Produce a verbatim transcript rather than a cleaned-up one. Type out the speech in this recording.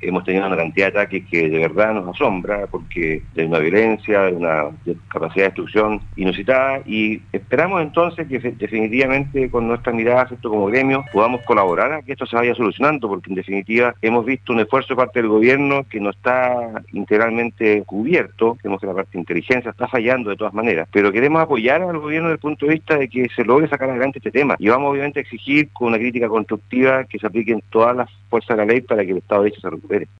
hemos tenido una cantidad de ataques que de verdad nos asombra, porque de una violencia, de una de capacidad de destrucción inusitada, y esperamos entonces que definitivamente con nuestras miradas, esto como gremio, podamos colaborar a que esto se vaya solucionando, porque en definitiva hemos visto un esfuerzo de parte del gobierno que no está integralmente cubierto. Vemos que la parte de inteligencia está fallando de todas maneras, pero queremos apoyar al gobierno desde el punto de vista de que se logre sacar adelante este tema, y vamos obviamente a exigir con una crítica constructiva que se apliquen todas las fuerzas de la ley para que el Estado de Derecho se recupere.